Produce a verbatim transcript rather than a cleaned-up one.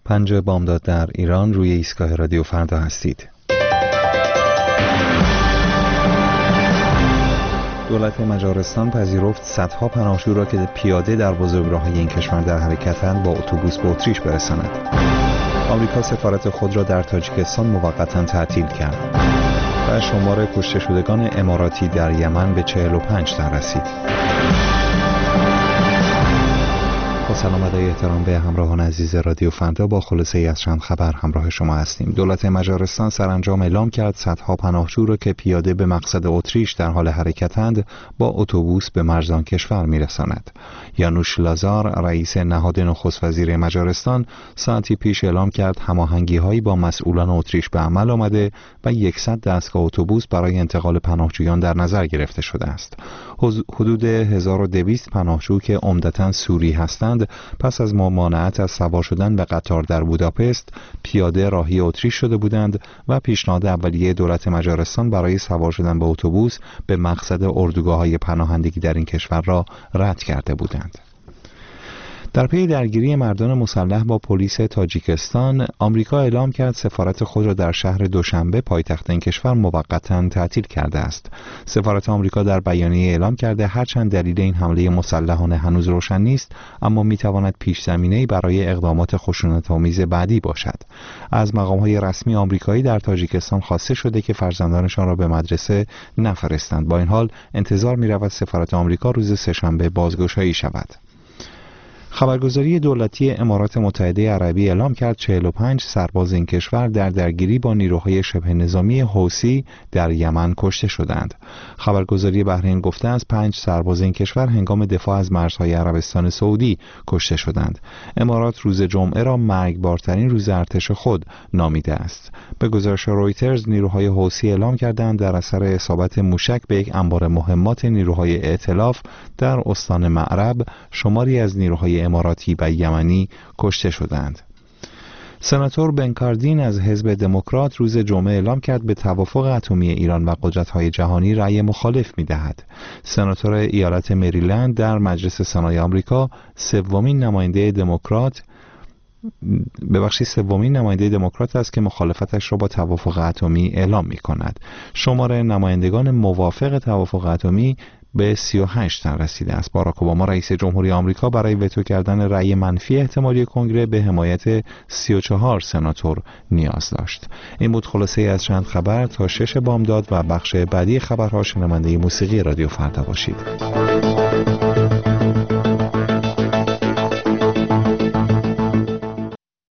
پنج بامداد در ایران، روی ایستگاه رادیو فردا هستید. دولت مجارستان پذیرفت صدها پناهجو را که پیاده در بزرگراه‌های این کشور در حرکتند با اتوبوس به اتریش برساند. آمریکا سفارت خود را در تاجیکستان موقتا تعطیل کرد و شمار کشته شدگان اماراتی در یمن به چهل و پنج تن رسید. با سلام و احترام به همراهان عزیز رادیو فردا، با خلاصه ای از چند خبر همراه شما هستیم. دولت مجارستان سرانجام اعلام کرد صدها پناهجو را که پیاده به مقصد اتریش در حال حرکتند با اتوبوس به مرزان کشور میرساند. یانوش لازار، رئیس نهاد نخست وزیر مجارستان، ساعتی پیش اعلام کرد هماهنگی‌هایی با مسئولان اتریش به عمل آمده و صد دستگاه اتوبوس برای انتقال پناهجویان در نظر گرفته شده است. حدود هزار و دویست پناهجو که عمدتاً سوری هستند پس از ممانعت از سوار شدن به قطار در بوداپست پیاده راهی اتریش شده بودند و پیشنهاد اولیه دولت مجارستان برای سوار شدن به اتوبوس به مقصد اردوگاه‌های پناهندگی در این کشور را رد کرده بودند. در پی درگیری مردان مسلح با پلیس تاجیکستان، آمریکا اعلام کرد سفارت خود را در شهر دوشنبه پایتخت این کشور موقتا تعطیل کرده است. سفارت آمریکا در بیانیه اعلام کرده هرچند دلیل این حمله مسلحانه هنوز روشن نیست، اما میتواند پیش زمینه‌ای برای اقدامات خشونت‌آمیز بعدی باشد. از مقام‌های رسمی آمریکایی در تاجیکستان خواسته شده که فرزندانشان را به مدرسه نفرستند. با این حال انتظار می‌رود سفارت آمریکا روز سه‌شنبه بازگشایی شود. خبرگزاری دولتی امارات متحده عربی اعلام کرد چهل و پنج سرباز این کشور در درگیری با نیروهای شبه نظامی حوثی در یمن کشته شدند. خبرگزاری بحرین گفته است پنج سرباز این کشور هنگام دفاع از مرزهای عربستان سعودی کشته شدند. امارات روز جمعه را مرگبارترین روز ارتش خود نامیده است. به گزارش رویترز، نیروهای حوثی اعلام کردند در اثر اصابت موشک به یک انبار مهمات نیروهای ائتلاف در استان معرب شماری از نیروهای اماراتی و یمنی کشته شدند. سناتور بنکاردین از حزب دموکرات روز جمعه اعلام کرد به توافق اتمی ایران و قدرت‌های جهانی رأی مخالف می‌دهد. سناتور ایالت مریلند در مجلس سنای آمریکا سومین نماینده دموکرات ببخشید سومین نماینده دموکرات است که مخالفتش را با توافق اتمی اعلام می‌کند. شمار نمایندگان موافق توافق اتمی به سی و هشت تن رسیده است. باراک اوباما رئیس جمهوری آمریکا برای وتو کردن رأی منفی احتمالی کنگره به حمایت سی و چهار سناتور نیاز داشت. این بود خلاصه از چند خبر. تا شش بامداد و بخش بعدی خبرها شنونده موسیقی رادیو فردا باشید.